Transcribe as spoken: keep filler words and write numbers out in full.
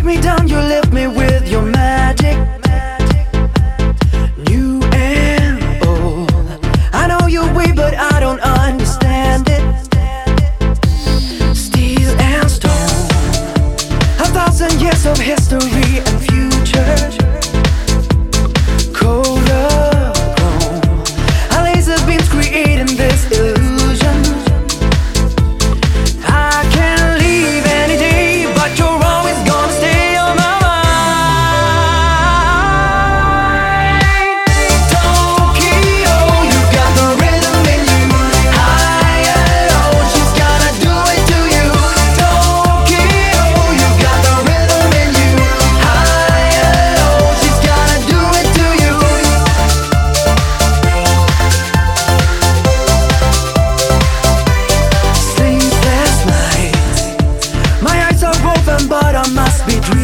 me down, you lift me with your magic. New and old, I know your way, but I don't understand it. Steel and stone, a thousand years of history and future. Color chrome, our laser beams creating this illusion. I can leave any day, but you're always gonna stay on my mind. Tokyo, you got the rhythm in you. High and low, she's gonna do it to you. Tokyo, you got the rhythm in you. High and low, she's gonna do it to you. Sleepless nights, my eyes are open, but I must be dreaming.